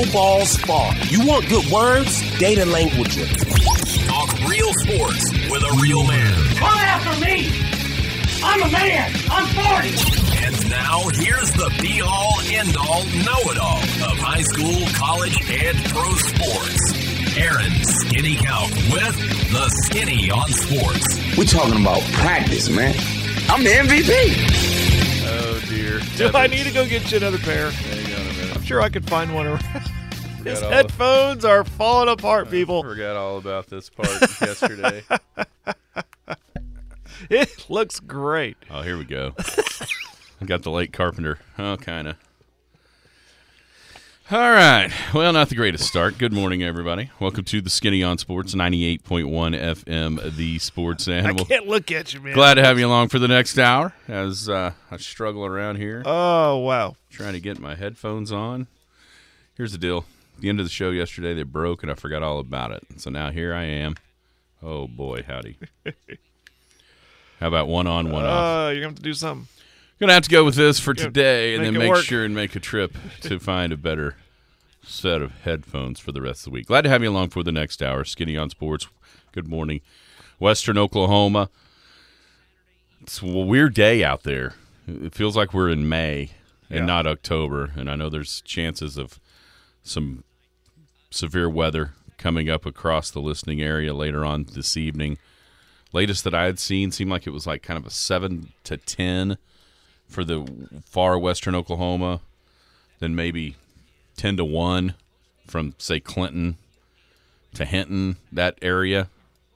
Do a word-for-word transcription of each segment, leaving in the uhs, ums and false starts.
no balls fall. You want good words? Data language. Talk real sports with a real man. Come after me! I'm a man! I'm forty! And now, here's the be-all, end-all, know-it-all of high school, college, and pro sports. Aaron Skinny Count with the Skinny on Sports. We're talking about practice, man. I'm the M V P. Oh, dear. Do I need to go get you another pair? Hang on a minute. I'm sure I could find one around. His all headphones are falling apart, I people. forgot all about this part yesterday. It looks great. Oh, here we go. I got the late Carpenter. Oh, kind of. All right. Well, not the greatest start. Good morning, everybody. Welcome to the Skinny on Sports, ninety-eight point one F M, the sports animal. I can't look at you, man. Glad to have you along for the next hour as uh, I struggle around here. Oh, wow. Trying to get my headphones on. Here's the deal. At the end of the show yesterday, they broke, and I forgot all about it. So now here I am. Oh, boy, howdy. How about one on, one uh, off? You're going to have to do something. Going to have to go with this for Yeah, today and make then it make work. sure and make a trip to find a better set of headphones for the rest of the week. Glad to have you along for the next hour. Skinny on Sports. Good morning. Western Oklahoma. It's a weird day out there. It feels like we're in May and Yeah. not October, and I know there's chances of some severe weather coming up across the listening area later on this evening. Latest that I had seen seemed like it was like kind of a seven to ten for the far western Oklahoma, then maybe ten to one from, say, Clinton to Hinton, that area.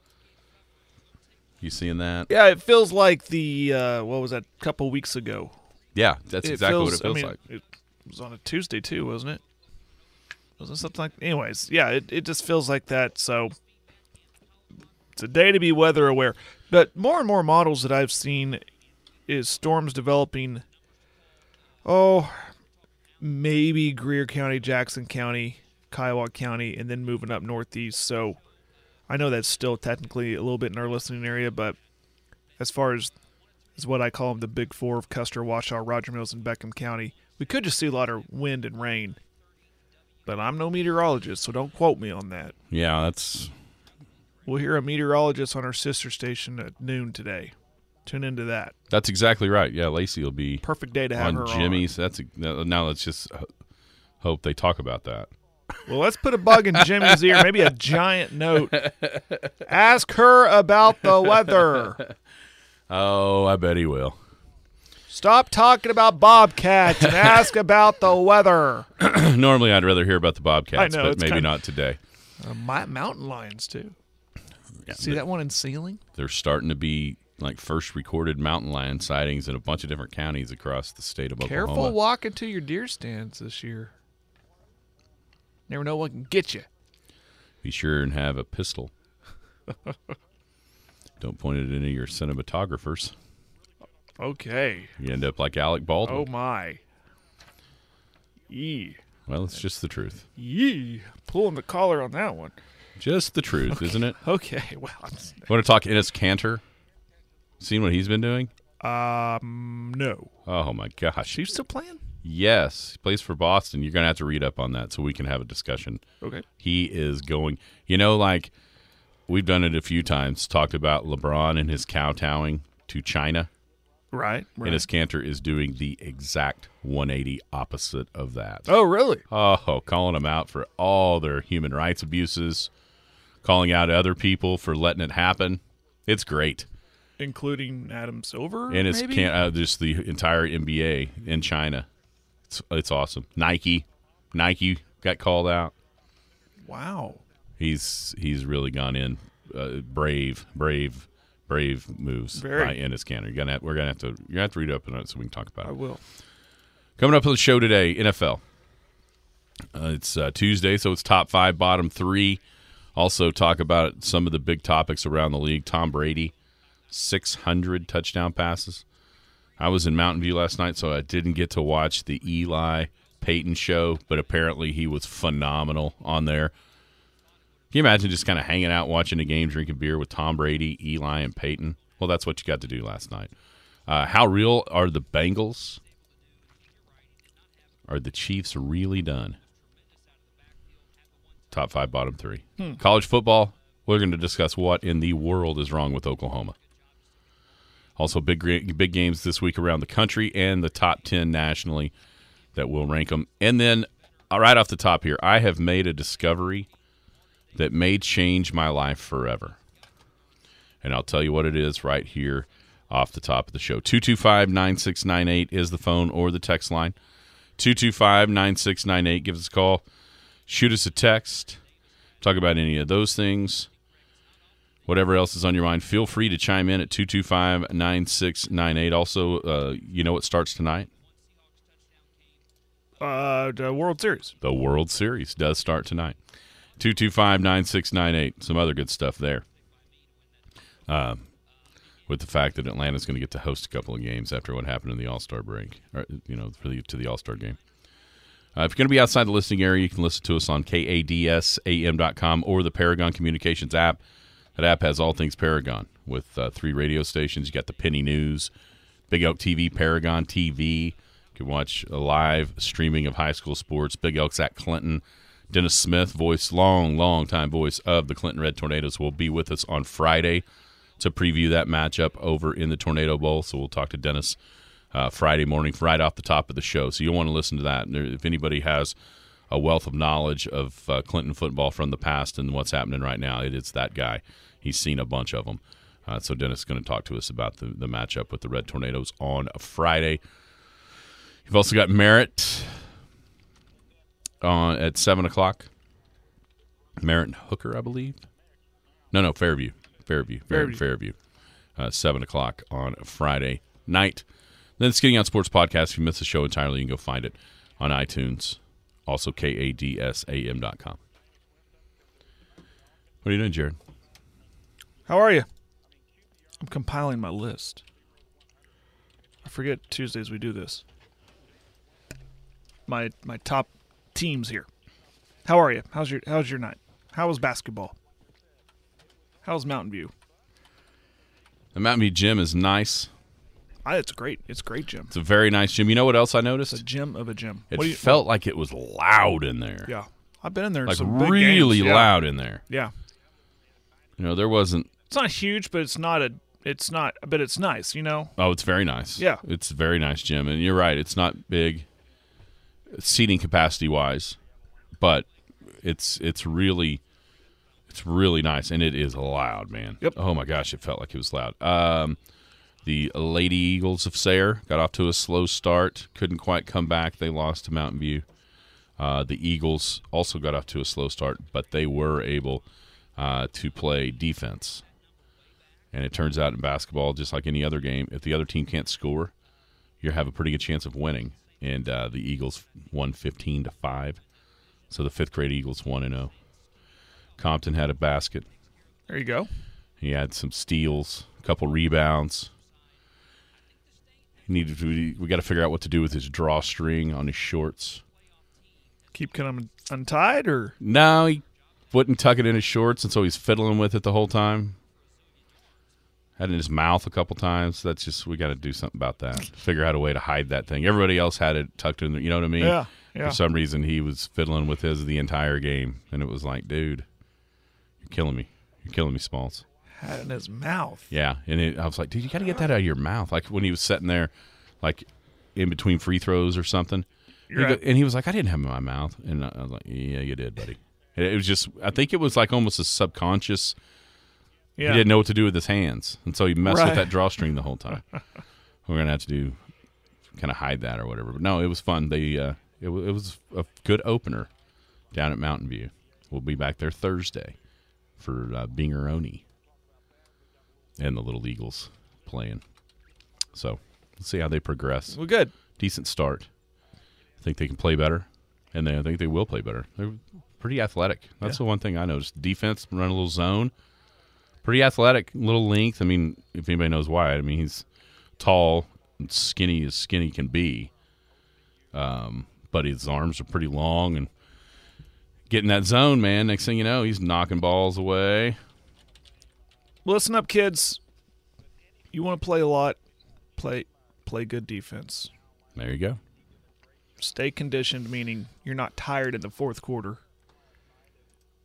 You seeing that? Yeah, it feels like the, uh, what was that, a couple weeks ago. Yeah, that's It exactly feels- what it feels I mean, like. It was on a Tuesday, too, wasn't it? Was it something like anyways, yeah, it, it just feels like that, so it's a day to be weather aware. But more and more models that I've seen is storms developing, oh, maybe Greer County, Jackson County, Kiowa County, and then moving up northeast. So I know that's still technically a little bit in our listening area, but as far as is what I call them, the big four of Custer, Washoe, Roger Mills, and Beckham County, we could just see a lot of wind and rain. But I'm no meteorologist, so don't quote me on that. Yeah, that's We'll hear a meteorologist on our sister station at noon today. Tune into that. that's exactly right. Yeah, Lacey will be Perfect day to have on her Jimmy's. That's a, now let's just h- hope they talk about that. on. Well, let's put a bug in Jimmy's ear, maybe a giant note. Ask her about the weather. Oh, I bet he will. Stop talking about bobcats and ask about the weather. Normally, I'd rather hear about the Bobcats, I know, but it's maybe kinda- not today. Uh, my mountain lions, too. Yeah, See they- that one in Sealing? There's starting to be like first recorded mountain lion sightings in a bunch of different counties across the state of Careful Oklahoma. walking to your deer stands this year. Never know what can get you. Be sure and have a pistol. Don't point it at any of your cinematographers. Okay. You end up like Alec Baldwin. Oh, my. Yee. Well, it's just the truth. Yee. Pulling the collar on that one. Just the truth, isn't it? Okay. Well, it's- Want to talk Ennis Cantor? Seen what he's been doing? um, no. Oh, my gosh. She's still playing? Yes. He plays for Boston. You're going to have to read up on that so we can have a discussion. Okay. He is going, you know, like we've done it a few times, talked about LeBron and his kowtowing to China. Right. right. Ennis Cantor is doing the exact one eighty opposite of that. Oh, really? Oh, calling them out for all their human rights abuses, calling out other people for letting it happen. It's great. Including Adam Silver, And it's maybe? can uh, just the entire N B A in China. It's it's awesome. Nike, Nike got called out. Wow. He's he's really gone in uh, brave, brave, brave moves Very. by Ennis Cantor. You're gonna have, we're gonna have to you're gonna have to read up on it so we can talk about I it. will. Coming up on the show today, N F L. Uh, it's uh, Tuesday, so it's top five, bottom three. Also talk about some of the big topics around the league. Tom Brady, six hundred touchdown passes. I was in Mountain View last night, so I didn't get to watch the Eli Peyton show, but apparently he was phenomenal on there. Can you imagine just kind of hanging out, watching a game, drinking beer with Tom Brady, Eli, and Peyton? Well, that's what you got to do last night. Uh, how real are the Bengals? Are the Chiefs really done? top five, bottom three. Hmm. College football, we're going to discuss what in the world is wrong with Oklahoma. Also, big big games this week around the country and the top ten nationally that will rank them. And then, right off the top here, I have made a discovery that may change my life forever. And I'll tell you what it is right here off the top of the show. two two five, nine six nine eight is the phone or the text line. two two five, nine six nine eight. Give us a call. Shoot us a text. Talk about any of those things. Whatever else is on your mind, feel free to chime in at two two five, nine six nine eight. Also, uh, you know what starts tonight? Uh, the World Series. The World Series does start tonight. two two five, nine six nine eight. Some other good stuff there. Uh, with the fact that Atlanta's going to get to host a couple of games after what happened in the All-Star break, or, you know, for the, to the All-Star game. Uh, if you're going to be outside the listening area, you can listen to us on K A D S A M dot com or the Paragon Communications app. That app has all things Paragon with uh, three radio stations. You got the Penny News, Big Elk T V, Paragon T V. You can watch a live streaming of high school sports. Big Elk's at Clinton. Dennis Smith, voice, long, long time voice of the Clinton Red Tornadoes, will be with us on Friday to preview that matchup over in the Tornado Bowl. So we'll talk to Dennis uh, Friday morning right off the top of the show. So you'll want to listen to that. And if anybody has a wealth of knowledge of uh, Clinton football from the past and what's happening right now, it is that guy. He's seen a bunch of them. Uh, so Dennis is going to talk to us about the, the matchup with the Red Tornadoes on a Friday. You've also got Merritt on at seven o'clock. Merritt and Hooker, I believe. No, no, Fairview. Fairview. Fairview. Fairview. Uh, seven o'clock on a Friday night. Then the Skinny on Sports podcast. If you missed the show entirely, you can go find it on iTunes. Also, K A D S A M dot com. What are you doing, Jared? How are you? I'm compiling my list. I forget Tuesdays we do this. My my top teams here. How are you? How's your How's your night? How was basketball? How's Mountain View? The Mountain View gym is nice. I, it's great. It's a great gym. It's a very nice gym. You know what else I noticed? It's a gym of a gym. It what do you, felt like it was loud in there. Yeah, I've been in there. In like some big really games. Yeah. loud in there. Yeah. You know, there wasn't. It's not huge, but it's not a. It's not, but it's nice. You know. Oh, it's very nice. Yeah, it's a very nice gym, and you're right. It's not big, seating capacity wise, but it's it's really, it's really nice, and it is loud, man. Yep. Oh my gosh, it felt like it was loud. Um, the Lady Eagles of Sayre got off to a slow start, couldn't quite come back. They lost to Mountain View. Uh, the Eagles also got off to a slow start, but they were able uh, to play defense. And it turns out in basketball, just like any other game, if the other team can't score, you have a pretty good chance of winning. And uh, the Eagles won fifteen to five. So the fifth grade Eagles one and oh. Compton had a basket. There you go. He had some steals, a couple rebounds. He needed to, we got to figure out what to do with his drawstring on his shorts. Keep them untied, or no? He wouldn't tuck it in his shorts, and so he's fiddling with it the whole time. Had it in his mouth a couple times. That's just, we got to do something about that. Figure out a way to hide that thing. Everybody else had it tucked in there. You know what I mean? Yeah, yeah. For some reason, he was fiddling with his the entire game, and it was like, dude, you're killing me. You're killing me, Smalls. Had it in his mouth. Yeah, and it, I was like, dude, you got to get that out of your mouth. Like when he was sitting there, like in between free throws or something. You're and, he right. go, and he was like, I didn't have it in my mouth. And I was like, yeah, you did, buddy. And it was just, I think it was like almost a subconscious. Yeah. He didn't know what to do with his hands, and so he messed Right. with that drawstring the whole time. We're gonna have to do kind of hide that or whatever. But no, it was fun. They uh, it, w- it was a good opener down at Mountain View. We'll be back there Thursday for uh, Bingeroni and the Little Eagles playing. So let's see how they progress. Well, good. Decent start. I think they can play better, and they, I think they will play better. They're pretty athletic. That's Yeah. the one thing I noticed. Defense, run a little zone. Pretty athletic, little length. I mean, if anybody knows why, I mean, he's tall and skinny as skinny can be. Um, but his arms are pretty long and getting that zone, man. Next thing you know, he's knocking balls away. Listen up, kids. You want to play a lot, play play good defense. There you go. Stay conditioned, meaning you're not tired in the fourth quarter.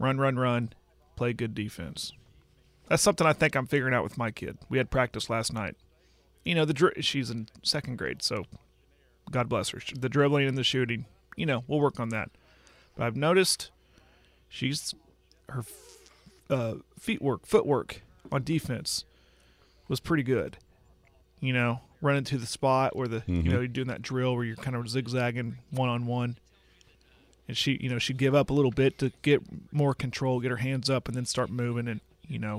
run, run, run, play good defense. That's something I think I'm figuring out with my kid. We had practice last night. You know, the dri- she's in second grade, so God bless her. The dribbling and the shooting, you know, we'll work on that. But I've noticed she's her uh, feet work, footwork on defense was pretty good. You know, running to the spot where the mm-hmm. you know you're doing that drill where you're kind of zigzagging one on one, and she you know she'd give up a little bit to get more control, get her hands up, and then start moving. And you know,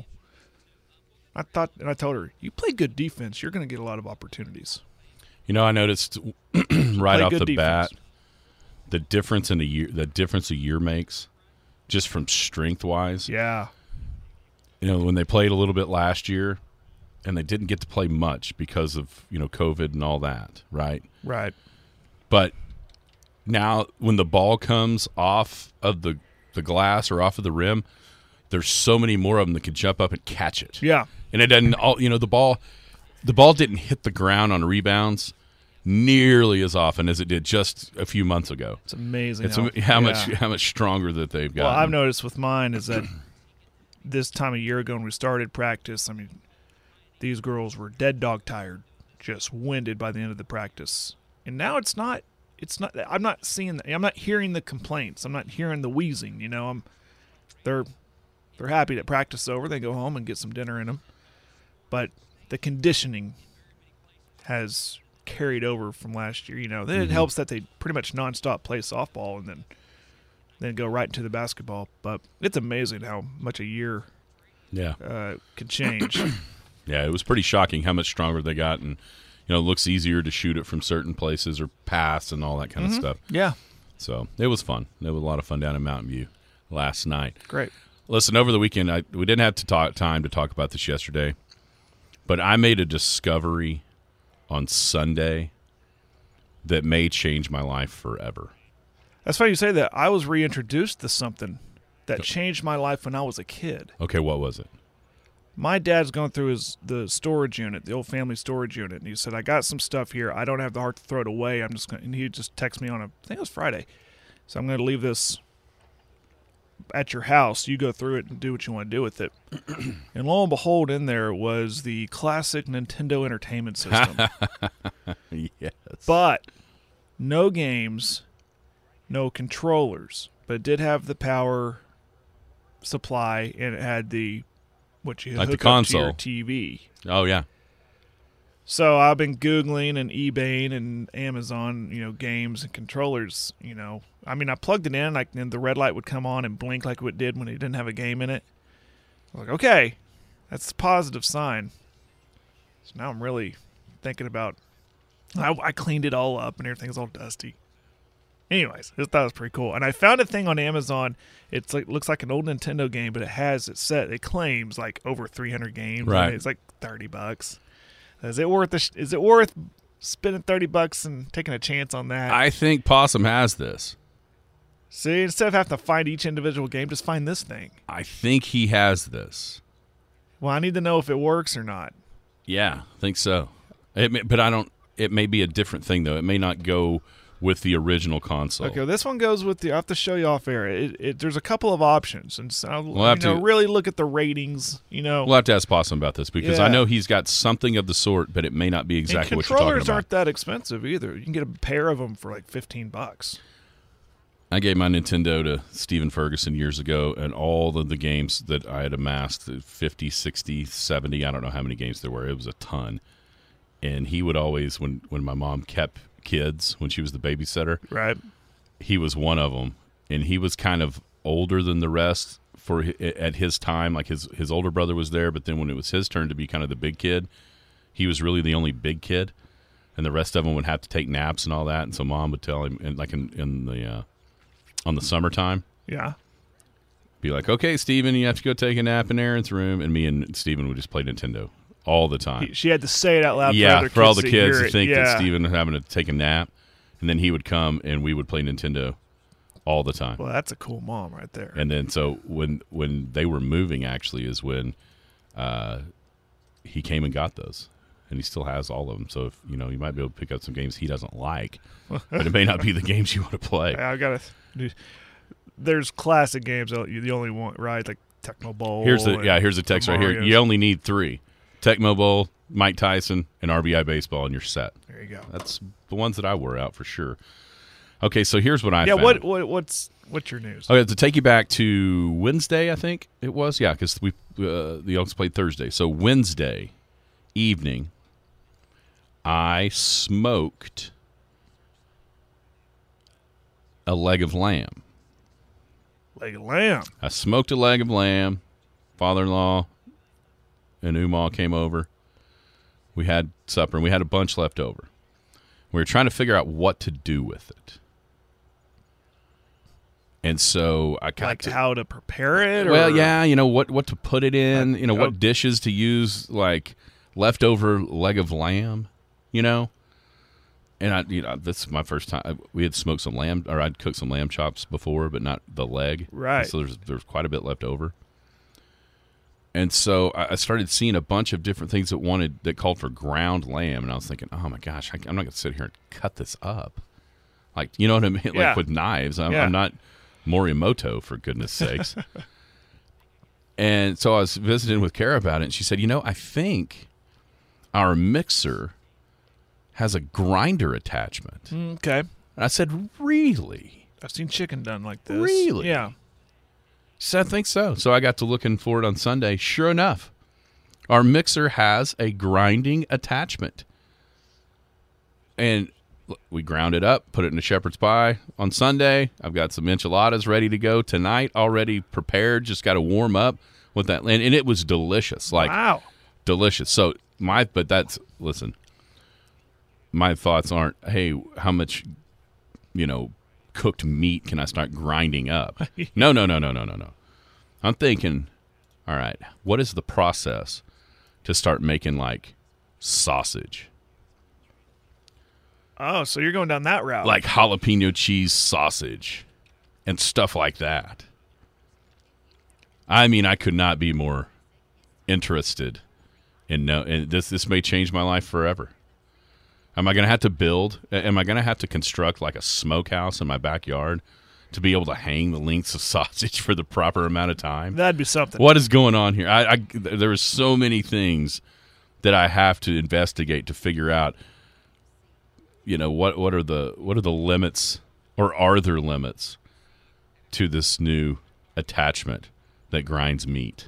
I thought and I told her, you play good defense, you're going to get a lot of opportunities. You know, I noticed right off the defense. bat the difference in a year, the difference a year makes, just from strength wise. Yeah. You know, when they played a little bit last year, and they didn't get to play much because of you know COVID and all that, right? Right. But now, when the ball comes off of the the glass or off of the rim, there's so many more of them that can jump up and catch it. Yeah. And it doesn't. All you know, the ball. The ball didn't hit the ground on rebounds nearly as often as it did just a few months ago. It's amazing It's how, am- how yeah. much how much stronger that they've got. Well, I've noticed with mine is that this time a year ago when we started practice, I mean, these girls were dead dog tired, just winded by the end of the practice. And now it's not. It's not. I'm not seeing. I'm not hearing the complaints. I'm not hearing the wheezing. You know, I'm. They're they're happy that practice is over. They go home and get some dinner in them, but the conditioning has carried over from last year. You know, then mm-hmm. it helps that they pretty much nonstop play softball and then then go right into the basketball. But it's amazing how much a year yeah uh, could change. Yeah, it was pretty shocking how much stronger they got, and you know, it looks easier to shoot it from certain places or pass and all that kind mm-hmm. of stuff. Yeah, so it was fun. It was a lot of fun down in Mountain View last night. Great. Listen, over the weekend, I, we didn't have to talk, time to talk about this yesterday, but I made a discovery on Sunday that may change my life forever. That's funny you say that. I was reintroduced to something that changed my life when I was a kid. Okay, what was it? My dad's going through his the storage unit, the old family storage unit, and he said, I got some stuff here. I don't have the heart to throw it away. I'm just going and he just texted me on a, I think it was Friday. So I'm going to leave this at your house. You go through it and do what you want to do with it. And lo and behold, in there was the classic Nintendo Entertainment System. Yes. But no games, no controllers. But it did have the power supply, and it had the what you like hook the console. up to your T V. Oh, yeah. So I've been Googling and eBaying and Amazon, you know, games and controllers, you know. I mean, I plugged it in, like, and the red light would come on and blink like it did when it didn't have a game in it. I was like, okay, that's a positive sign. So now I'm really thinking about, I, I cleaned it all up and everything's all dusty. Anyways, I thought it was pretty cool. And I found a thing on Amazon. It's like looks like an old Nintendo game, but it has it set. It claims like over three hundred games. Right. And it's like thirty bucks. Is it worth? The, is it worth spending thirty bucks and taking a chance on that? I think Possum has this. See, instead of having to find each individual game, just find this thing. I think he has this. Well, I need to know if it works or not. Yeah, I think so. It may, but I don't. It may be a different thing though. It may not go with the original console. Okay, well, this one goes with the. I have to show you off air. It, it, there's a couple of options, and so We'll you have know, to- really look at the ratings. You know, We'll have to ask Possum about this because I Yeah. know he's got something of the sort, but it may not be exactly and what you're talking controllers about. aren't that expensive either. You can get a pair of them for like fifteen bucks. I gave my Nintendo to Stephen Ferguson years ago, and all of the games that I had amassed, fifty, sixty, seventy, I don't know how many games there were. It was a ton. And he would always, when, when my mom kept kids, when she was the babysitter, Right. he was one of them. And he was kind of older than the rest for hi- at his time. Like his, his older brother was there, but then when it was his turn to be kind of the big kid, he was really the only big kid. And the rest of them would have to take naps and all that. And so mom would tell him, and like in, in the uh, on the summertime, Yeah. be like, okay, Steven, you have to go take a nap in Aaron's room. And me and Steven would just play Nintendo all the time. He, she had to say it out loud. yeah, for, other for all kids the to kids hear to it. think yeah. that Steven was having to take a nap. And then he would come and we would play Nintendo all the time. Well, that's a cool mom right there. And then so when when they were moving, actually, is when uh, he came and got those. And he still has all of them. So, if you know, you might be able to pick up some games he doesn't like. But it may not be the games you want to play. I gotta. there's classic games that you the only one, right? Like Tecmo Bowl. Here's the and yeah. Here's the text right here. Marios. You only need three: Tecmo Bowl, Mike Tyson, and R B I baseball, and you're set. There you go. That's the ones that I wore out for sure. Okay, so here's what I yeah. found. What what what's what's your news? Okay, to take you back to Wednesday, I think it was. Yeah, because we uh, the Elks played Thursday. So Wednesday evening, I smoked a leg of lamb. Leg of lamb. I smoked a leg of lamb. Father-in-law and Umal came over. We had supper, and we had a bunch left over. We were trying to figure out what to do with it. And so I got Like to, how to prepare it? Or? well, yeah, you know, what, what to put it in, you know, oh. what dishes to use, like leftover leg of lamb, you know. And I, you know, this is my first time. We had smoked some lamb, or I'd cooked some lamb chops before, but not the leg. Right. So there's there's quite a bit left over. And so I I started seeing a bunch of different things that wanted that called for ground lamb, and I was thinking, oh my gosh, I, I'm not going to sit here and cut this up, like you know what I mean, Yeah. like with knives. I'm, Yeah. I'm not Morimoto, for goodness sakes. And so I was visiting with Kara about it, and she said, you know, I think our mixer has a grinder attachment. Okay. And I said, really? I've seen chicken done like this. Really? Yeah. She said, I think so. So I got to looking for it on Sunday. Sure enough, our mixer has a grinding attachment. And we ground it up, put it in a shepherd's pie on Sunday. I've got some enchiladas ready to go tonight, already prepared. Just got to warm up with that. And, and it was delicious. Like, Wow. delicious. So my, but that's, listen, my thoughts aren't, hey, how much, you know, cooked meat can I start grinding up? No, no, no, no, no, no, no. I'm thinking, all right, what is the process to start making like sausage? Oh, so you're going down that route. Like jalapeno cheese sausage and stuff like that. I mean, I could not be more interested in no, and this this may change my life forever. Am I going to have to build? Am I going to have to construct like a smokehouse in my backyard to be able to hang the lengths of sausage for the proper amount of time? That'd be something. What is going on here? I, I there are so many things that I have to investigate to figure out. You know, what what are the what are the limits, or are there limits to this new attachment that grinds meat?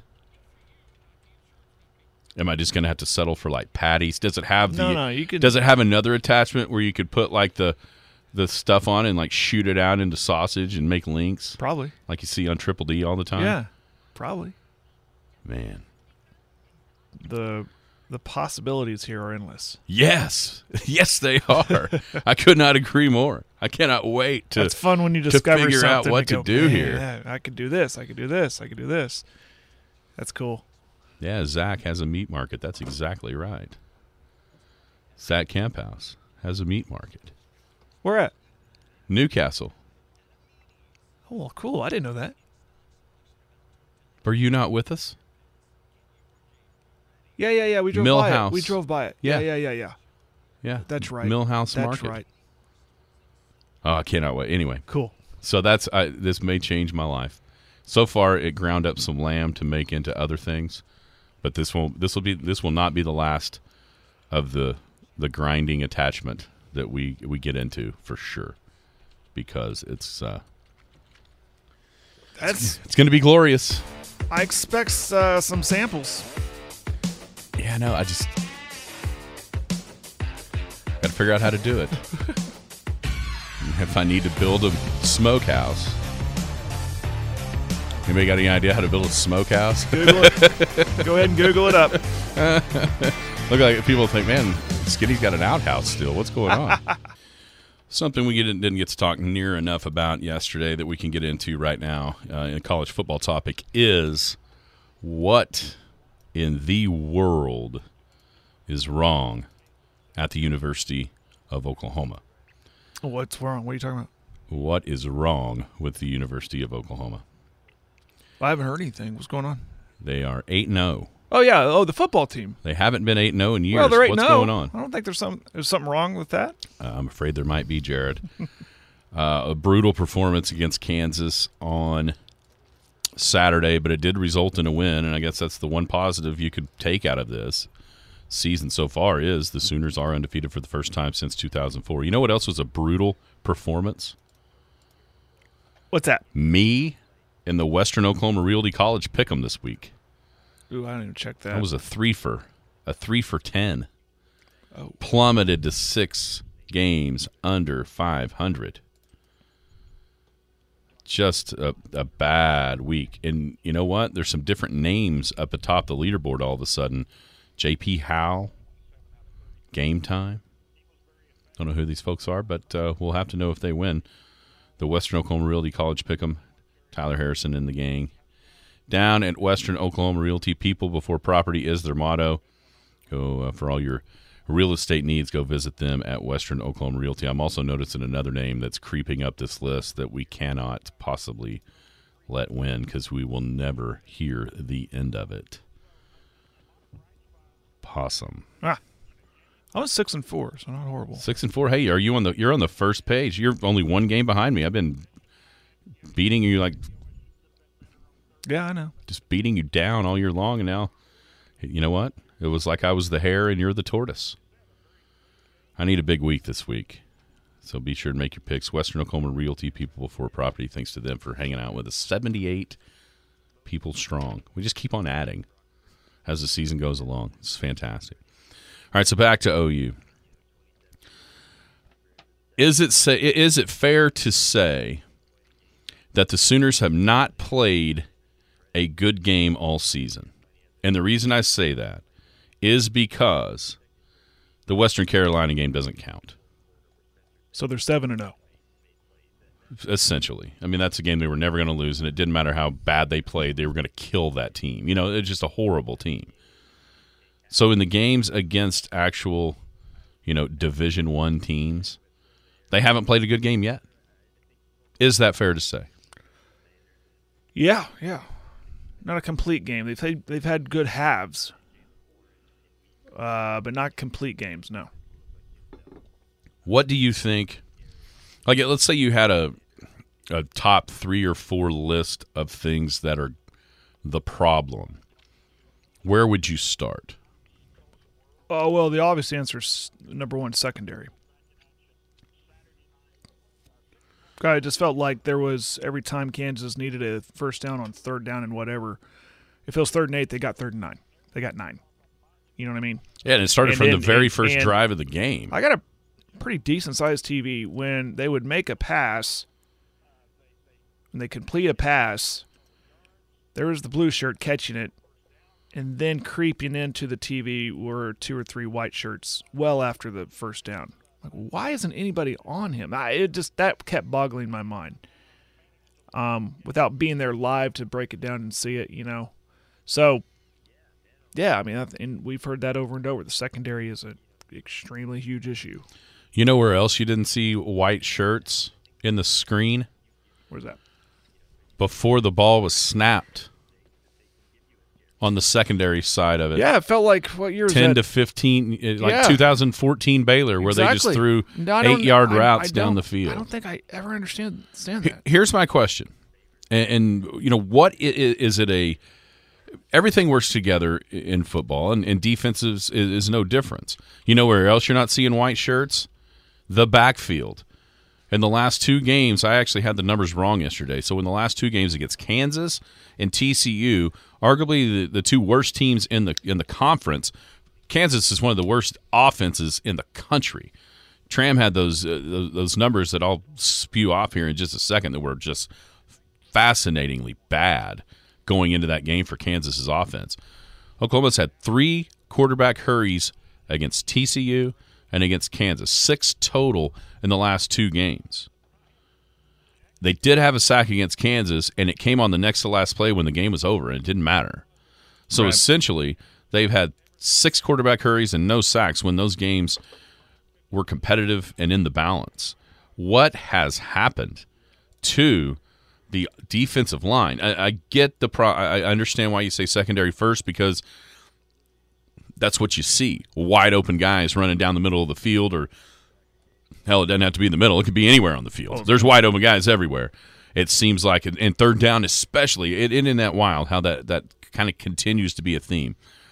Am I just going to have to settle for like patties? Does it have the? No, no, you could- Does it have another attachment where you could put like the the stuff on and like shoot it out into sausage and make links, Probably. like you see on Triple D all the time? Yeah. Probably. Man. The the possibilities here are endless. Yes, yes, they are. I could not agree more. I cannot wait to. It's fun when you to discover figure out something what to to go, do "Man, here." yeah, I could do this. I could do this. I could do this. That's cool. Yeah, Zach has a meat market. That's exactly right. Zach Camphouse has a meat market. Where at? Newcastle. Oh, well, cool. I didn't know that. Were you not with us? Yeah, yeah, yeah. We drove by Millhouse. it. We drove by it. Yeah. Yeah, yeah, yeah, yeah. Yeah. That's right. Millhouse That's Market. right. Oh, I cannot wait. Anyway, Cool. so that's I, this may change my life. So far, it ground up some lamb to make into other things, but this won't. This will be. This will not be the last of the the grinding attachment that we we get into for sure, because it's uh, That's. it's going to be glorious. I expect uh, some samples. Yeah, no, I just got to figure out how to do it. If I need to build a smokehouse. Anybody got any idea how to build a smokehouse? Google it. Go ahead and Google it up. Look like people think, man, Skinny's got an outhouse still. What's going on? Something we didn't, didn't get to talk near enough about yesterday that we can get into right now uh, in a college football topic is what in the world is wrong at the University of Oklahoma. What's wrong? What are you talking about? What is wrong with the University of Oklahoma? I haven't heard anything. What's going on? They are eight and oh. Oh yeah. Oh, the football team. They haven't been eight and oh in years. Well, they're eight What's and oh. going on? I don't think there's some there's something wrong with that. Uh, I'm afraid there might be, Jared. Uh, a brutal performance against Kansas on Saturday, but it did result in a win, and I guess that's the one positive you could take out of this season so far is the Sooners are undefeated for the first time since two thousand four. You know what else was a brutal performance? What's that? Me and the Western Oklahoma Realty College Pick'em this week. Ooh, I didn't even check that. That was a three for a three for ten. Oh. Plummeted to six games under five hundred. Just a, a bad week. And you know what? There's some different names up atop the leaderboard all of a sudden. J P Howell, Game Time. Don't know who these folks are, but uh, we'll have to know if they win. The Western Oklahoma Realty College Pick'em, Tyler Harrison and the gang. Down at Western Oklahoma Realty, people before property is their motto. Go uh, for all your real estate needs, go visit them at Western Oklahoma Realty. I'm also noticing another name that's creeping up this list that we cannot possibly let win because we will never hear the end of it. Possum. Ah, I was six and four, so not horrible. Six and four. Hey, are you on the? You're on the first page. You're only one game behind me. I've been beating you like. Yeah, I know. Just beating you down all year long, and now, you know what? It was like I was the hare and you're the tortoise. I need a big week this week. So be sure to make your picks. Western Oklahoma Realty, people before property. Thanks to them for hanging out with us. seventy-eight people strong. We just keep on adding as the season goes along. It's fantastic. All right, so back to O U. Is it say, is it fair to say that the Sooners have not played a good game all season? And the reason I say that is because the Western Carolina game doesn't count. So they're seven and zero. Essentially, I mean that's a game they were never going to lose, and it didn't matter how bad they played; they were going to kill that team. You know, it's just a horrible team. So in the games against actual, you know, Division One teams, they haven't played a good game yet. Is that fair to say? Yeah, yeah. Not a complete game. They've had, they've had good halves. Uh, but not complete games, no. What do you think? Like, let's say you had a a top three or four list of things that are the problem. Where would you start? Oh, well, the obvious answer is number one, secondary. God, it just felt like there was, every time Kansas needed a first down on third down and whatever, if it was third and eight, they got third and nine. They got nine. You know what I mean? Yeah, and it started and, from and, the very and, first and drive of the game. I got a pretty decent-sized T V. When they would make a pass, and they complete a pass, there was the blue shirt catching it, and then creeping into the T V were two or three white shirts well after the first down. Like, why isn't anybody on him? I, it just that kept boggling my mind. Um, without being there live to break it down and see it, you know. So, yeah, I mean, and we've heard that over and over. The secondary is an extremely huge issue. You know where else you didn't see white shirts in the screen? Where's that? Before the ball was snapped on the secondary side of it. Yeah, it felt like, what year was ten that? to fifteen, like Yeah. two thousand fourteen Baylor, where Exactly. they just threw No, I don't- eight-yard I- I routes down don't- the field. I don't think I ever understand, understand that. Here's my question, and, and you know what i- i- is it a? Everything works together in football, and, and defenses is, is no difference. You know where else you're not seeing white shirts? The backfield. In the last two games, I actually had the numbers wrong yesterday. So in the last two games against Kansas and T C U, arguably the, the two worst teams in the in the conference, Kansas is one of the worst offenses in the country. Tram had those uh, those, those numbers that I'll spew off here in just a second that were just fascinatingly bad going into that game for Kansas's offense. Oklahoma's had three quarterback hurries against T C U and against Kansas, six total in the last two games. They did have a sack against Kansas, and it came on the next to last play when the game was over, and it didn't matter. So Right. essentially, they've had six quarterback hurries and no sacks when those games were competitive and in the balance. What has happened to the defensive line? I, I get the pro. I understand why you say secondary first, because that's what you see. Wide open guys running down the middle of the field, or Hell, it doesn't have to be in the middle. It could be anywhere on the field. There's wide open guys everywhere. It seems like, and third down especially, it, it in that wild, how that, that kind of continues to be a theme.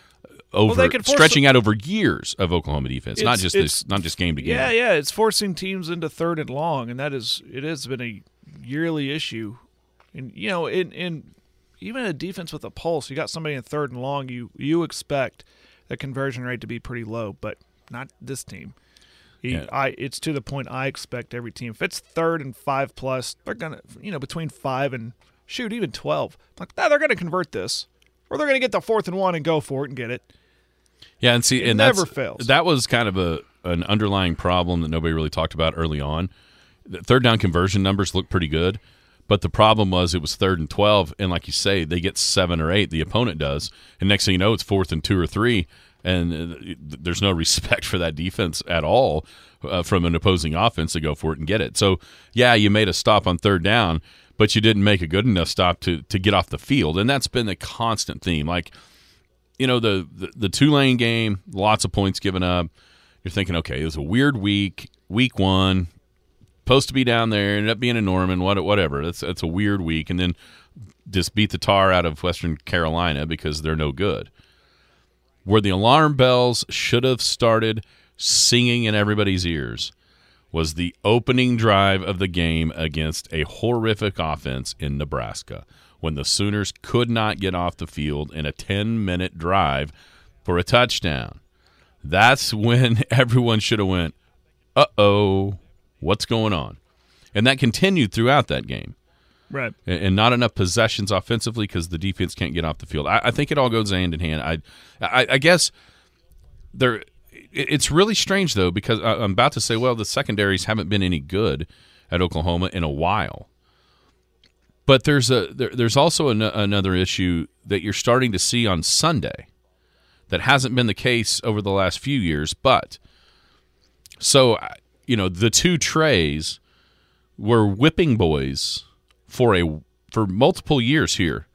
Over well, stretching them. out over years of Oklahoma defense, It's, not just this, not just game to game. Yeah, yeah, it's forcing teams into third and long, and that is it has been a yearly issue. And you know, in in even a defense with a pulse, you got somebody in third and long, you you expect the conversion rate to be pretty low, but not this team. He, Yeah. I it's to the point I expect every team. If it's third and five plus, they're gonna you know between five and shoot even twelve. Like nah, they're gonna convert this, or they're gonna get the fourth and one and go for it and get it. Yeah, and see, It and never that's, fails. That was kind of a an underlying problem that nobody really talked about early on. The third down conversion numbers look pretty good, but the problem was it was third and twelve, and like you say, they get seven or eight. The opponent does, and next thing you know, it's fourth and two or three, and uh, there's no respect for that defense at all uh, from an opposing offense to go for it and get it. So, yeah, you made a stop on third down, but you didn't make a good enough stop to to get off the field, and that's been the constant theme. Like, you know, the, the, the Tulane game, lots of points given up. You're thinking, okay, it was a weird week, week one, supposed to be down there, ended up being in Norman, what, whatever. That's that's a weird week. And then just beat the tar out of Western Carolina because they're no good. Where the alarm bells should have started singing in everybody's ears was the opening drive of the game against a horrific offense in Nebraska, when the Sooners could not get off the field in a ten-minute drive for a touchdown. That's when everyone should have went, uh-oh, what's going on? And that continued throughout that game. Right. And, and not enough possessions offensively because the defense can't get off the field. I, I think it all goes hand in hand. I, I, I guess there. It's really strange, though, because I'm about to say, well, the secondaries haven't been any good at Oklahoma in a while. But there's a there, there's also an, another issue that you're starting to see on Sunday that hasn't been the case over the last few years. But so, you know, the two Treys were whipping boys for a for multiple years here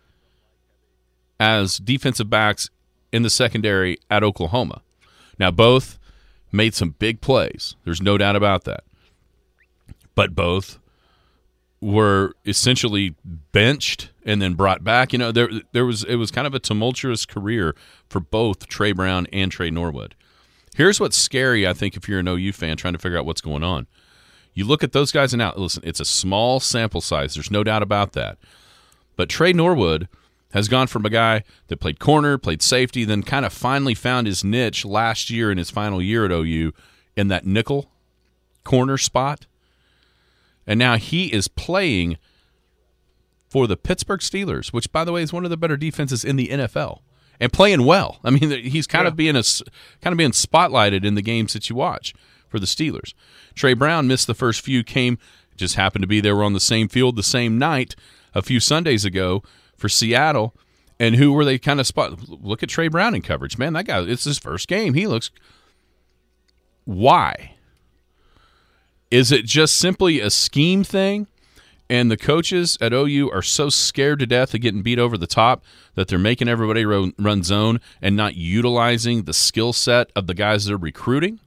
as defensive backs in the secondary at Oklahoma. Now, both made some big plays. There's no doubt about that. But both were essentially benched and then brought back. You know, there there was it was kind of a tumultuous career for both Trey Brown and Trey Norwood. Here's what's scary, I think, if you're an O U fan trying to figure out what's going on. You look at those guys and now, listen, it's a small sample size. There's no doubt about that. But Trey Norwood has gone from a guy that played corner, played safety, then kind of finally found his niche last year in his final year at O U in that nickel corner spot. And now he is playing for the Pittsburgh Steelers, which, by the way, is one of the better defenses in the N F L, and playing well. I mean, he's kind yeah. of being a kind of being spotlighted in the games that you watch for the Steelers. Trey Brown missed the first few, came just happened to be they were on the same field the same night a few Sundays ago for Seattle. And who were they kind of spot? Look at Trey Brown in coverage, man. That guy, it's his first game. He looks. Why? Is it just simply a scheme thing, and the coaches at O U are so scared to death of getting beat over the top that they're making everybody run, run zone and not utilizing the skill set of the guys they're recruiting?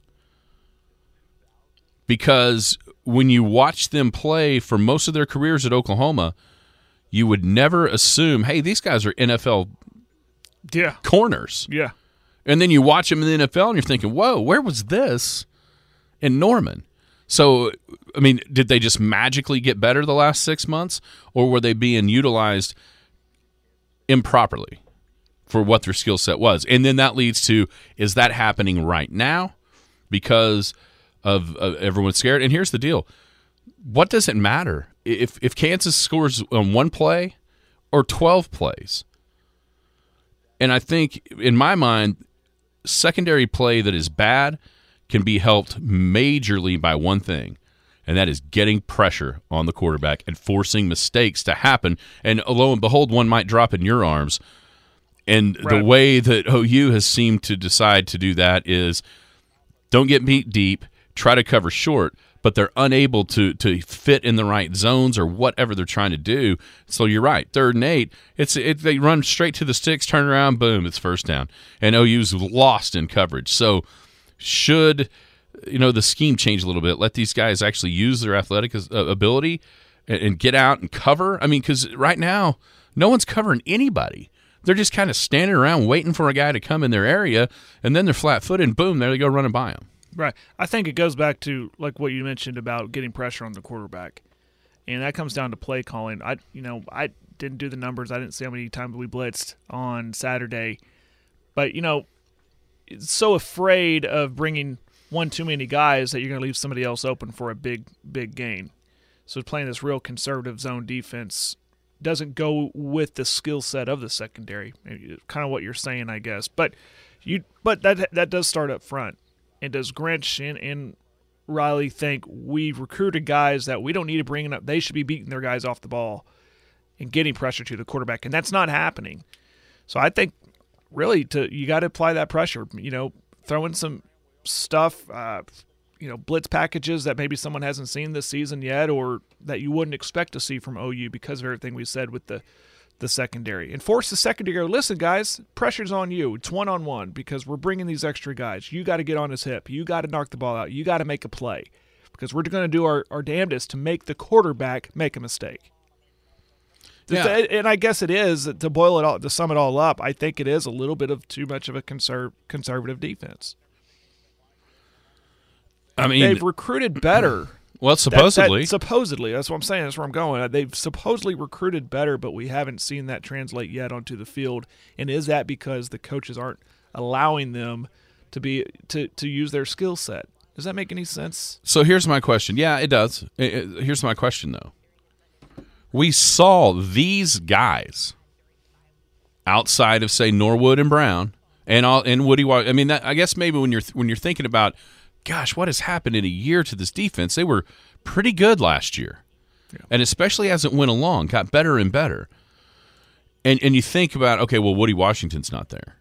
Because when you watch them play for most of their careers at Oklahoma, you would never assume, hey, these guys are N F L Yeah. corners. Yeah. And then you watch them in the N F L and you're thinking, whoa, where was this in Norman? So, I mean, did they just magically get better the last six months, or were they being utilized improperly for what their skill set was? And then that leads to, is that happening right now because of, of everyone's scared? And here's the deal. What does it matter if if Kansas scores on one play or twelve plays? And I think, in my mind, secondary play that is bad can be helped majorly by one thing, and that is getting pressure on the quarterback and forcing mistakes to happen. And lo and behold, one might drop in your arms. And Right. the way that O U has seemed to decide to do that is don't get beat deep, try to cover short, but they're unable to to fit in the right zones or whatever they're trying to do. So you're right, third and eight, it's it, they run straight to the sticks, turn around, boom, it's first down. And O U's lost in coverage. So should you know, the scheme change a little bit. Let these guys actually use their athletic uh, ability and, and get out and cover. I mean, because right now, no one's covering anybody. They're just kind of standing around waiting for a guy to come in their area, and then they're flat-footed, and boom, there they go running by them. Right. I think it goes back to like what you mentioned about getting pressure on the quarterback, and that comes down to play calling. I, you know, I didn't do the numbers. I didn't see how many times we blitzed on Saturday, but you know, it's so afraid of bringing one too many guys that you're going to leave somebody else open for a big, big gain. So playing this real conservative zone defense doesn't go with the skill set of the secondary. Kind of what you're saying, I guess. But you, but that that does start up front. And does Grinch and, and Riley think we've recruited guys that we don't need to bring up? They should be beating their guys off the ball and getting pressure to the quarterback, and that's not happening. So I think really to you got to apply that pressure. You know, throw in some stuff. Uh, you know, blitz packages that maybe someone hasn't seen this season yet, or that you wouldn't expect to see from O U because of everything we said with the the secondary. And force the secondary, listen, guys, pressure's on you. It's one-on-one because we're bringing these extra guys. You got to get on his hip. You got to knock the ball out. You got to make a play because we're going to do our, our damnedest to make the quarterback make a mistake. Yeah. And I guess it is, to boil it all, to sum it all up, I think it is a little bit of too much of a conserv- conservative defense. I mean, they've recruited better. Well, supposedly. That, that, supposedly. That's what I'm saying. That's where I'm going. They've supposedly recruited better, but we haven't seen that translate yet onto the field. And is that because the coaches aren't allowing them to be to, to use their skill set? Does that make any sense? So here's my question. Yeah, it does. It, it, here's my question, though. We saw these guys outside of, say, Norwood and Brown and all, and Woody. I mean, that, I guess maybe when you're when you're thinking about, gosh, what has happened in a year to this defense? They were pretty good last year. Yeah. And especially as it went along, got better and better. And and you think about, okay, well, Woody Washington's not there.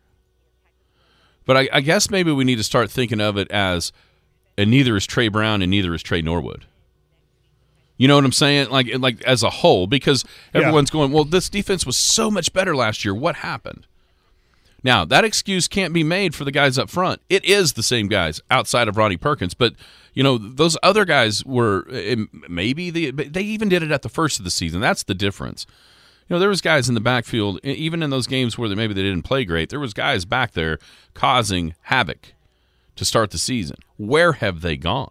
But I, I guess maybe we need to start thinking of it as, and neither is Trey Brown and neither is Trey Norwood. You know what I'm saying? Like, like as a whole, because everyone's yeah. going, well, this defense was so much better last year. What happened? Now, that excuse can't be made for the guys up front. It is the same guys outside of Ronnie Perkins. But, you know, those other guys were maybe the, they even did it at the first of the season. That's the difference. You know, there was guys in the backfield, even in those games where maybe they didn't play great, there was guys back there causing havoc to start the season. Where have they gone?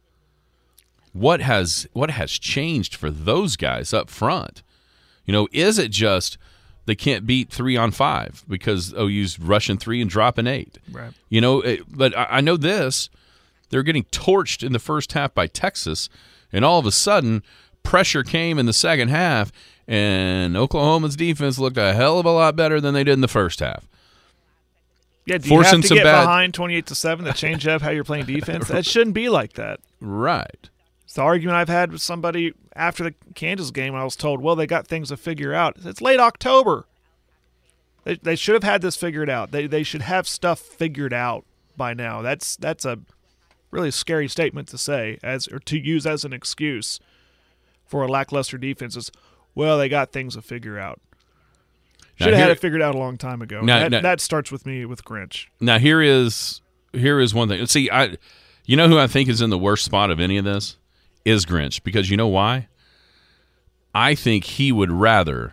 What has what has changed for those guys up front? You know, is it just they can't beat three on five because O U's rushing three and dropping eight? Right. You know, it, but I, I know this. They're getting torched in the first half by Texas, and all of a sudden, pressure came in the second half, and Oklahoma's defense looked a hell of a lot better than they did in the first half. Yeah, do Forcing you have to some get bad... behind twenty-eight to seven to change up how you're playing defense? That shouldn't be like that. Right. It's the argument I've had with somebody after the Kansas game. I was told, well, they got things to figure out. It's late October. They they should have had this figured out. They they should have stuff figured out by now. That's that's a really scary statement to say as or to use as an excuse for a lackluster defense. Is, well, they got things to figure out. Should have had it figured out a long time ago. Now, that, now, that starts with me with Grinch. Now here is here is one thing. See, I you know who I think is in the worst spot of any of this? Is Grinch, because you know why? I think he would rather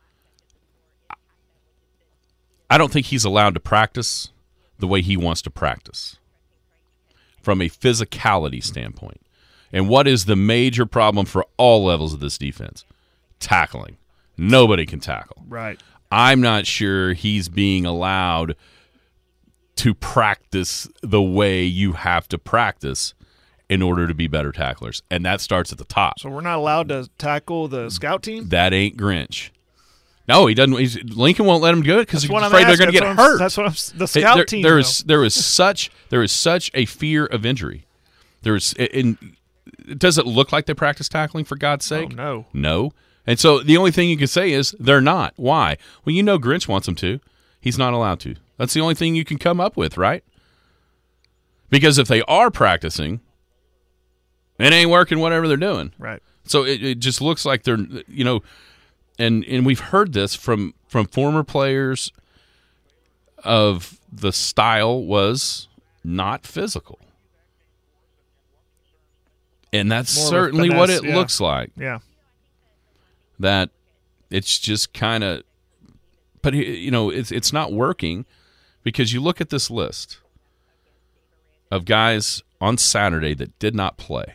I don't think he's allowed to practice the way he wants to practice from a physicality standpoint. And what is the major problem for all levels of this defense? Tackling. Nobody can tackle. Right. I'm not sure he's being allowed to practice the way you have to practice in order to be better tacklers. And that starts at the top. So we're not allowed to tackle the scout team? That ain't Grinch. No, he doesn't. He's, Lincoln won't let him do it because he's afraid asking. they're going to get I'm, hurt. That's what I'm, the scout there, team. There is there is such there is such a fear of injury. There's in. Does it look like they practice tackling, for God's sake? Oh, no. No. And so the only thing you can say is they're not. Why? Well, you know Grinch wants them to. He's not allowed to. That's the only thing you can come up with, right? Because if they are practicing, it ain't working whatever they're doing. Right. So it, it just looks like they're, you know, and, and we've heard this from, from former players of the style was not physical. And that's More of a certainly what finesse, it yeah. looks like. Yeah. That it's just kind of, but you know, it's it's not working because you look at this list of guys on Saturday that did not play,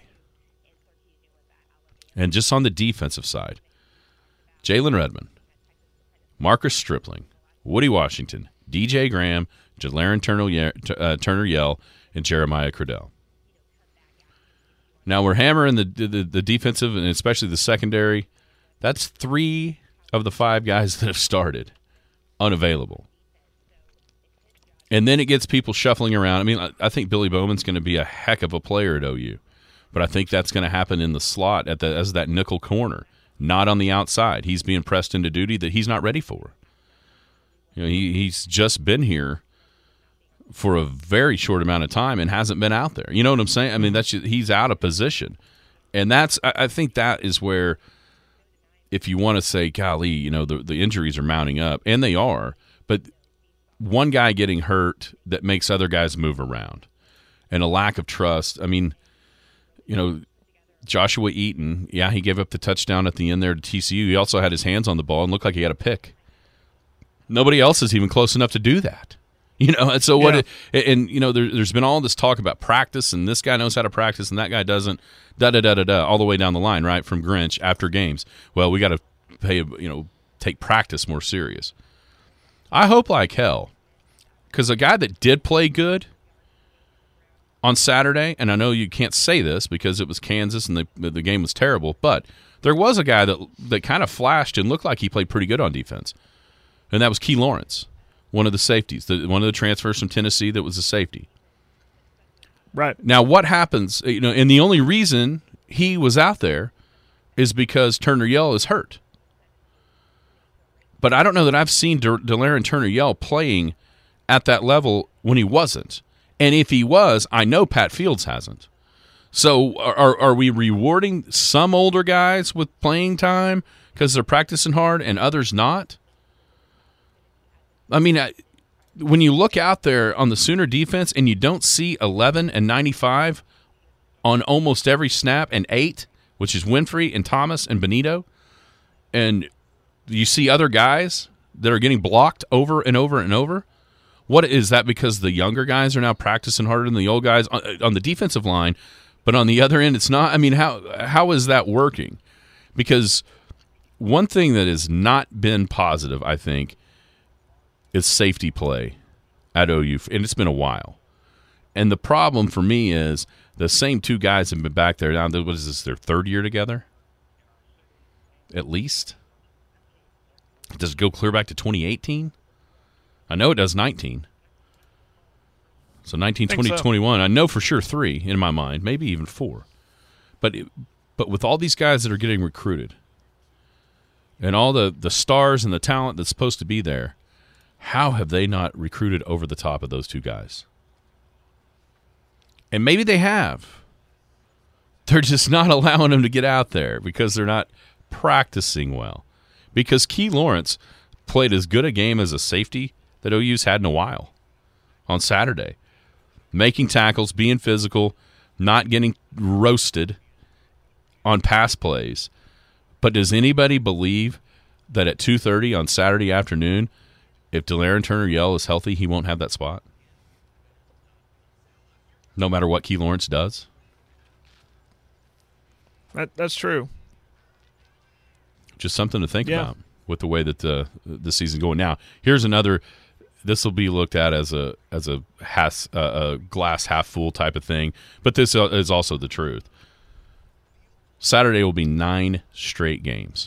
and just on the defensive side, Jalen Redmond, Marcus Stripling, Woody Washington, D J Graham, Jalen Turner, uh, Turner Yell, and Jeremiah Cradell. Now we're hammering the, the the defensive and especially the secondary. That's three of the five guys that have started unavailable. And then it gets people shuffling around. I mean, I, I think Billy Bowman's going to be a heck of a player at O U, but I think that's going to happen in the slot at the as that nickel corner, not on the outside. He's being pressed into duty that he's not ready for. You know, he he's just been here for a very short amount of time and hasn't been out there. You know what I'm saying? I mean, that's just, he's out of position. And that's I, I think that is where, if you want to say, golly, you know, the, the injuries are mounting up, and they are, but one guy getting hurt that makes other guys move around and a lack of trust. I mean, you know, Joshua Eaton, yeah, he gave up the touchdown at the end there to T C U. He also had his hands on the ball and looked like he had a pick. Nobody else is even close enough to do that. You know, and so what? Yeah. It, and you know, there, there's been all this talk about practice, and this guy knows how to practice, and that guy doesn't. Da da da da da, all the way down the line, right? From Grinch after games. Well, we got to pay, you know, take practice more serious. I hope like hell, because a guy that did play good on Saturday, and I know you can't say this because it was Kansas and the the game was terrible, but there was a guy that that kind of flashed and looked like he played pretty good on defense, and that was Key Lawrence. One of the safeties, the, one of the transfers from Tennessee that was a safety. Right. Now, what happens, you know, and the only reason he was out there is because Turner Yell is hurt. But I don't know that I've seen De- De'Aaron Turner Yell playing at that level when he wasn't. And if he was, I know Pat Fields hasn't. So are, are we rewarding some older guys with playing time because they're practicing hard and others not? I mean, I, when you look out there on the Sooner defense and you don't see eleven and ninety-five on almost every snap and eight, which is Winfrey and Thomas and Benito, and you see other guys that are getting blocked over and over and over, what is that? Because the younger guys are now practicing harder than the old guys on, on the defensive line, but on the other end it's not? I mean, how how is that working? Because one thing that has not been positive, I think, is safety play at O U, and it's been a while. And the problem for me is the same two guys have been back there now. What is this, their third year together? At least? Does it go clear back to twenty eighteen? I know it does nineteen. So nineteen, twenty, so. twenty-one. I know for sure three in my mind, maybe even four. But it, but with all these guys that are getting recruited and all the, the stars and the talent that's supposed to be there, how have they not recruited over the top of those two guys? And maybe they have. They're just not allowing them to get out there because they're not practicing well. Because Key Lawrence played as good a game as a safety that O U's had in a while on Saturday. Making tackles, being physical, not getting roasted on pass plays. But does anybody believe that at two thirty on Saturday afternoon, if De'Aaron Turner Yell is healthy, he won't have that spot? No matter what Key Lawrence does? That, that's true. Just something to think Yeah. about with the way that the the season's going. Now, here's another. This will be looked at as a as a, has, uh, a glass half full type of thing, but this is also the truth. Saturday will be nine straight games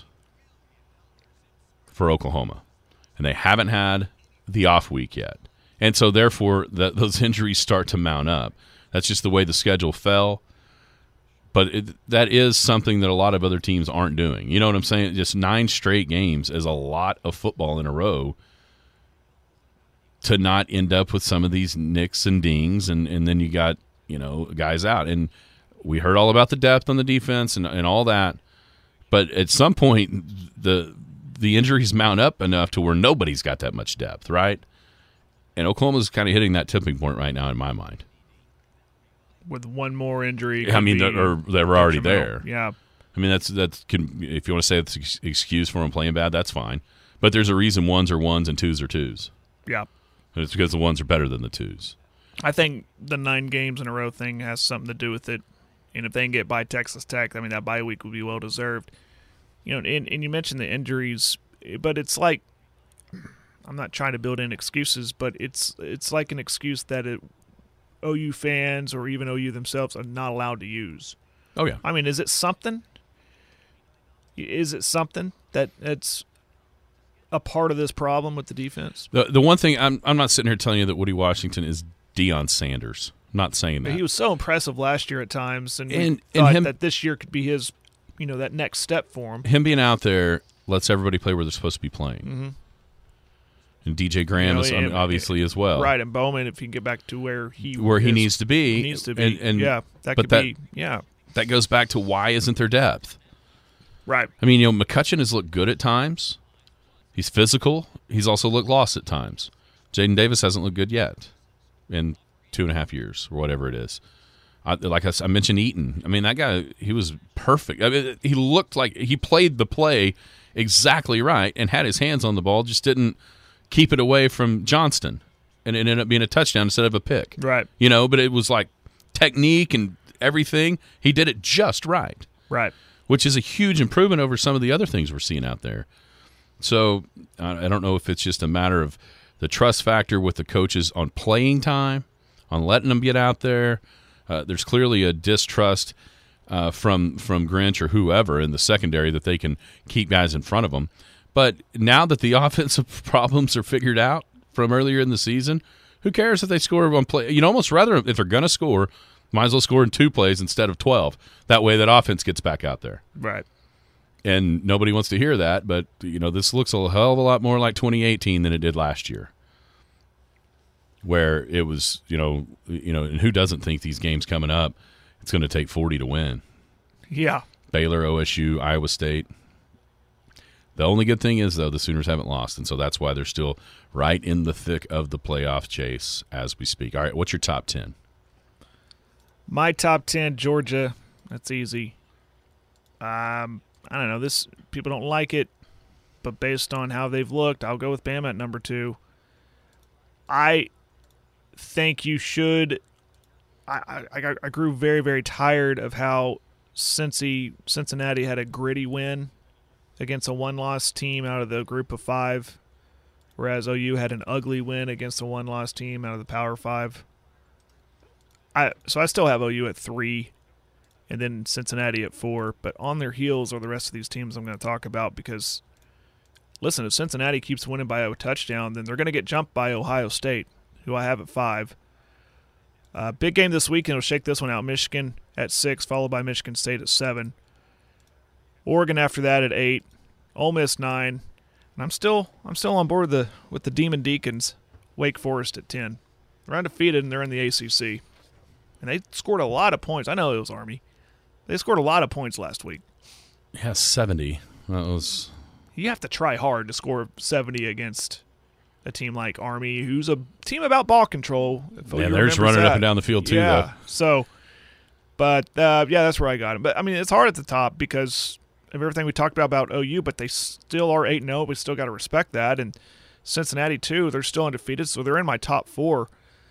for Oklahoma, and they haven't had the off week yet, and so therefore that those injuries start to mount up. That's just the way the schedule fell. But it, that is something that a lot of other teams aren't doing. You know what I'm saying? Just nine straight games is a lot of football in a row to not end up with some of these nicks and dings, and, and then you got, you know, guys out. And we heard all about the depth on the defense and, and all that. But at some point, the the injuries mount up enough to where nobody's got that much depth, right? And Oklahoma's kind of hitting that tipping point right now in my mind. with one more injury. I mean, could be or they were already detrimental. there. Yeah. I mean, that's that's can, if you want to say it's an excuse for them playing bad, that's fine. But there's a reason ones are ones and twos are twos. Yeah. And it's because the ones are better than the twos. I think the nine games in a row thing has something to do with it. And if they can get by Texas Tech, I mean, that bye week would be well deserved. You know, and, and you mentioned the injuries, but it's like, I'm not trying to build in excuses, but it's it's like an excuse that it, O U fans or even O U themselves are not allowed to use. Oh, yeah. I mean, is it something? Is it something that it's a part of this problem with the defense? The the one thing, I'm I'm not sitting here telling you that Woody Washington is Deion Sanders. I'm not saying that. He was so impressive last year at times, and, And- we and thought him- that this year could be his, you know, that next step for him. Him being out there lets everybody play where they're supposed to be playing. Mm-hmm. And D J Graham You know, is I mean, and- obviously as well. Right, and Bowman, if he can get back to where he Where he is- needs to be. needs to be, And, and, yeah, that but could that, be, yeah, that goes back to why isn't there depth? right, I mean, you know, McCutcheon has looked good at times. He's physical. He's also looked lost at times. Jaden Davis hasn't looked good yet in two and a half years or whatever it is. I, like I, I mentioned Eaton. I mean, that guy, he was perfect. I mean, he looked like he played the play exactly right and had his hands on the ball, just didn't keep it away from Johnston. And it ended up being a touchdown instead of a pick. right, You know, but it was like technique and everything. He did it just right, right. which is a huge improvement over some of the other things we're seeing out there. So I I don't know if it's just a matter of the trust factor with the coaches on playing time, on letting them get out there. Uh, there's clearly a distrust uh, from from Grinch or whoever in the secondary that they can keep guys in front of them. But now that the offensive problems are figured out from earlier in the season, who cares if they score one play? You'd almost rather, if they're going to score, might as well score in two plays instead of twelve. That way that offense gets back out there. Right. And nobody wants to hear that, but you know this looks a hell of a lot more like twenty eighteen than it did last year, where it was you know you know and who doesn't think these games coming up it's going to take forty to win? Yeah. Baylor, O S U, Iowa State. The only good thing is though the Sooners haven't lost, and so that's why they're still right in the thick of the playoff chase as we speak. All right, what's your top ten? My top ten, Georgia. That's easy. Um, I don't know. This people don't like it, but based on how they've looked, I'll go with Bama at number two. I think you should. I I, I grew very very tired of how Cincy Cincinnati had a gritty win against a one-loss team out of the group of five, whereas O U had an ugly win against a one-loss team out of the Power Five. I so I still have O U at three, and then Cincinnati at four. But on their heels are the rest of these teams I'm going to talk about because, listen, if Cincinnati keeps winning by a touchdown, then they're going to get jumped by Ohio State, who I have at five. Uh, big game this weekend will shake this one out. Michigan at six, followed by Michigan State at seven. Oregon after that at eight. Ole Miss nine. And I'm still I'm still on board the with the Demon Deacons. Wake Forest at ten. They're undefeated and they're in the A C C. And they scored a lot of points. I know it was Army. They scored a lot of points last week. Yeah, seventy. That was. You have to try hard to score seventy against a team like Army, who's a team about ball control. If Yeah, you they're just remember running up that. and down the field too, yeah. though. So, but uh, yeah, that's where I got him. But I mean, it's hard at the top because of everything we talked about about O U. But they still are eight and zero. We still got to respect that. And Cincinnati too. They're still undefeated, so they're in my top four.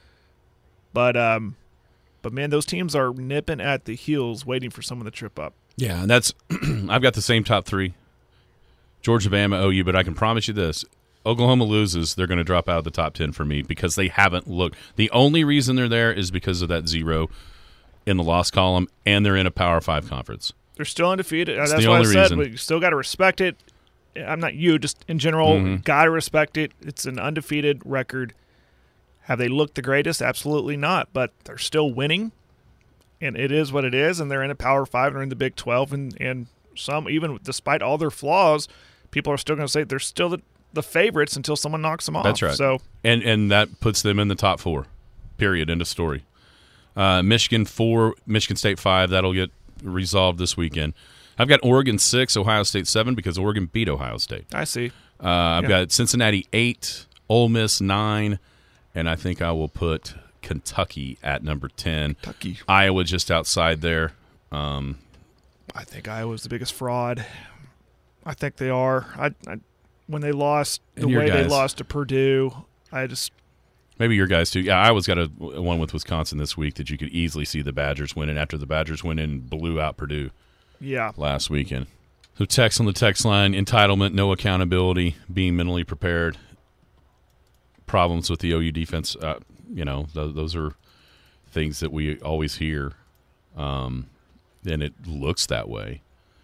But um, but man, those teams are nipping at the heels, waiting for someone to trip up. Yeah, and that's I've got the same top three. Georgia, Bama, O U, but I can promise you this. Oklahoma loses, they're going to drop out of the top ten for me because they haven't looked. The only reason they're there is because of that zero in the loss column, and they're in a Power Five conference. They're still undefeated. It's That's the what I only said. reason. We still got to respect it. I'm not you, just in general, Mm-hmm. got to respect it. It's an undefeated record. Have they looked the greatest? Absolutely not. But they're still winning, and it is what it is. And they're in a Power Five, and they're in the Big twelve, and and some even despite all their flaws, people are still going to say they're still the, the favorites until someone knocks them off. That's right. So and and that puts them in the top four. Period. End of story. Uh, Michigan four, Michigan State five. That'll get resolved this weekend. I've got Oregon six, Ohio State seven because Oregon beat Ohio State. I see. Uh, I've Yeah. got Cincinnati eight, Ole Miss nine, and I think I will put Kentucky at number ten. Kentucky. Iowa just outside there. Um, I think Iowa's the biggest fraud. I think they are. I, I when they lost the way they lost to Purdue, I just maybe your guys too. Yeah, Iowa's got a one with Wisconsin this week that you could easily see the Badgers winning after the Badgers went in and blew out Purdue. Yeah, last weekend. So text on the text line: entitlement, no accountability, being mentally prepared. Problems with the O U defense. Uh, you know, th- those are things that we always hear, um, and it looks that way.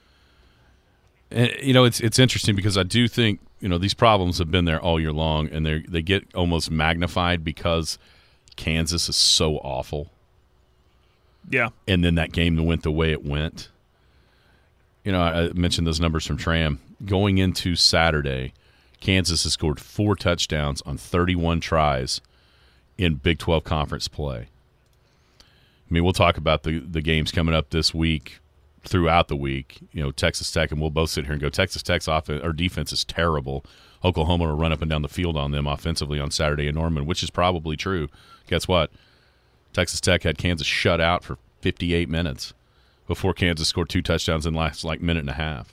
And you know, it's it's interesting because I do think you know these problems have been there all year long, and they they get almost magnified because Kansas is so awful. Yeah, and then that game went the way it went. You know, I mentioned those numbers from Tram. Going into Saturday, Kansas has scored four touchdowns on thirty-one tries in Big twelve conference play. I mean, we'll talk about the, the games coming up this week, throughout the week. You know, Texas Tech, and we'll both sit here and go, Texas Tech's offense, or defense is terrible. Oklahoma will run up and down the field on them offensively on Saturday in Norman, which is probably true. Guess what? Texas Tech had Kansas shut out for fifty-eight minutes before Kansas scored two touchdowns in the last, like, minute and a half.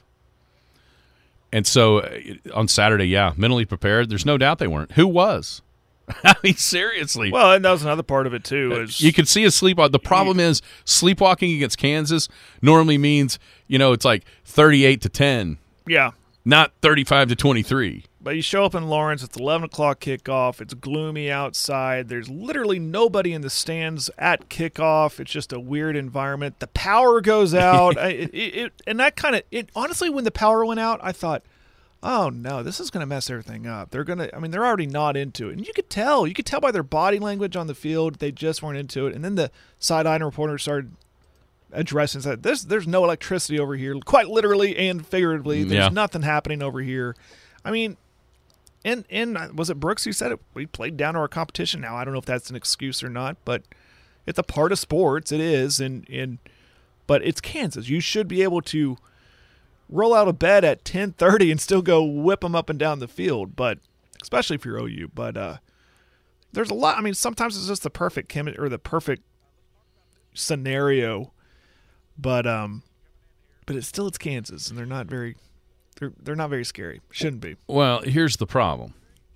And so uh, on Saturday, yeah, mentally prepared. There's no doubt they weren't. Who was? I mean, seriously. Well, and that was another part of it, too. Is you could see a sleepwalk. The problem is sleepwalking against Kansas normally means, you know, it's like thirty-eight to ten. Yeah. Not thirty-five to twenty-three. But you show up in Lawrence, it's eleven o'clock kickoff, it's gloomy outside, there's literally nobody in the stands at kickoff, it's just a weird environment. The power goes out, I, it, it, and that kind of – it honestly, when the power went out, I thought, oh, no, this is going to mess everything up. They're going to – I mean, they're already not into it. And you could tell. You could tell by their body language on the field, they just weren't into it. And then the sideline reporter started addressing that there's, there's no electricity over here, quite literally and figuratively. There's yeah. nothing happening over here. I mean – And and was it Brooks who said it? We played down to our competition. Now I don't know if that's an excuse or not, but it's a part of sports. It is, and and but it's Kansas. You should be able to roll out of bed at ten thirty and still go whip them up and down the field. But especially if you're O U. But uh, there's a lot. I mean, sometimes it's just the perfect chemi- or the perfect scenario. But um, but it's still it's Kansas, and they're not very. They're, they're not very scary. Shouldn't be. Well, here's the problem.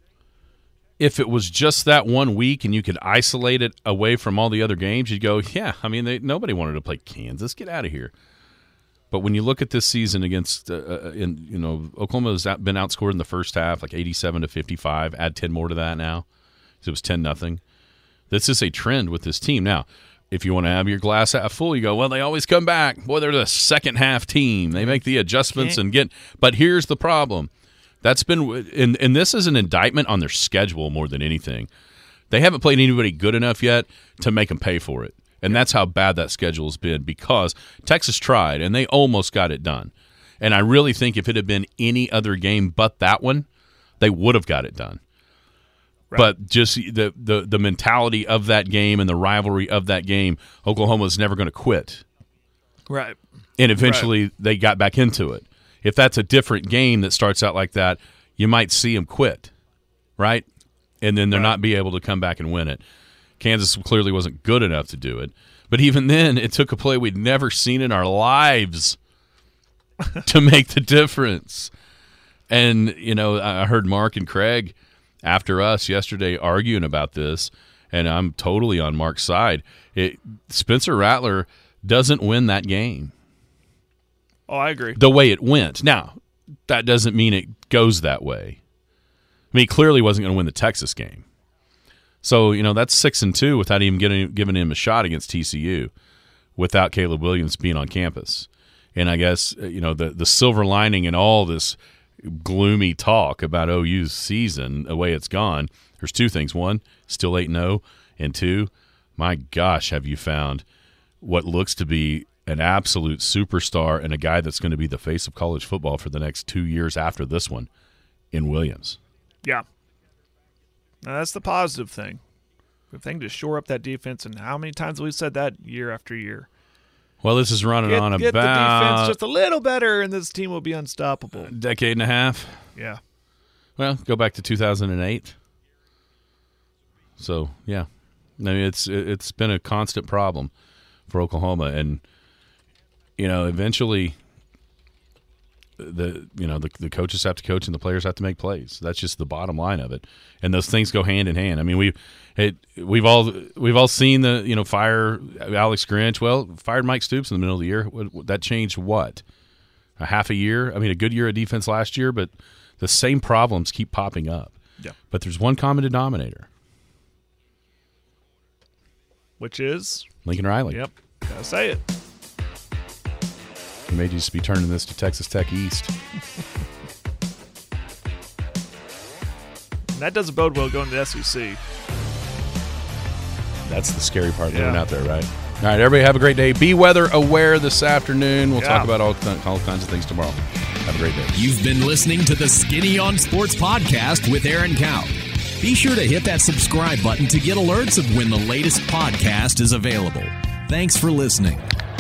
If it was just that one week and you could isolate it away from all the other games, you'd go, yeah, I mean, they, nobody wanted to play Kansas. Get out of here. But when you look at this season against, uh, in, you know, Oklahoma's been outscored in the first half, like eighty-seven to fifty-five. Add ten more to that now. So it was ten nothing. This is a trend with this team. Now, if you want to have your glass half full, you go, well, they always come back. Boy, they're the second half team. They make the adjustments and get – but here's the problem. That's been – and and this is an indictment on their schedule more than anything. They haven't played anybody good enough yet to make them pay for it. And that's how bad that schedule has been because Texas tried, and they almost got it done. And I really think if it had been any other game but that one, they would have got it done. Right. But just the, the the mentality of that game and the rivalry of that game, Oklahoma is never going to quit. Right. And eventually right. they got back into it. If that's a different game that starts out like that, you might see them quit, right? And then they're right. not be able to come back and win it. Kansas clearly wasn't good enough to do it. But even then, it took a play we'd never seen in our lives to make the difference. And, you know, I heard Mark and Craig – after us yesterday arguing about this, and I'm totally on Mark's side. It, Spencer Rattler doesn't win that game. Oh, I agree. The way it went. Now, that doesn't mean it goes that way. I mean, he clearly wasn't going to win the Texas game. So, you know, that's six and two without even getting, giving him a shot against T C U without Caleb Williams being on campus. And I guess, you know, the, the silver lining in all this gloomy talk about O U's season, the way it's gone, there's two things. One, still eight and oh, and two, my gosh, have you found what looks to be an absolute superstar and a guy that's going to be the face of college football for the next two years after this one in Williams. Yeah. Now, that's the positive thing. The thing to shore up that defense, and how many times we've said that year after year. Well, this is running get, on get about the defense just a little better, and this team will be unstoppable. A decade and a half. Yeah. Well, go back to two thousand eight. So, yeah. I mean, it's it's been a constant problem for Oklahoma, and you know, eventually, the you know the the coaches have to coach and the players have to make plays. That's just the bottom line of it, and those things go hand in hand. I mean, we it we've all we've all seen the you know fire Alex Grinch. Well, fired Mike Stoops in the middle of the year. That changed what? A half a year? I mean, a good year of defense last year, but the same problems keep popping up. Yeah. But there's one common denominator. Which is? Lincoln Riley. Yep. Gotta say it. We may just be turning this to Texas Tech East. That doesn't bode well going to the S E C. That's the scary part Yeah. living out there, right? All right, everybody have a great day. Be weather aware this afternoon. We'll Yeah. talk about all, all kinds of things tomorrow. Have a great day. You've been listening to the Skinny on Sports podcast with Aaron Cow. Be sure to hit that subscribe button to get alerts of when the latest podcast is available. Thanks for listening.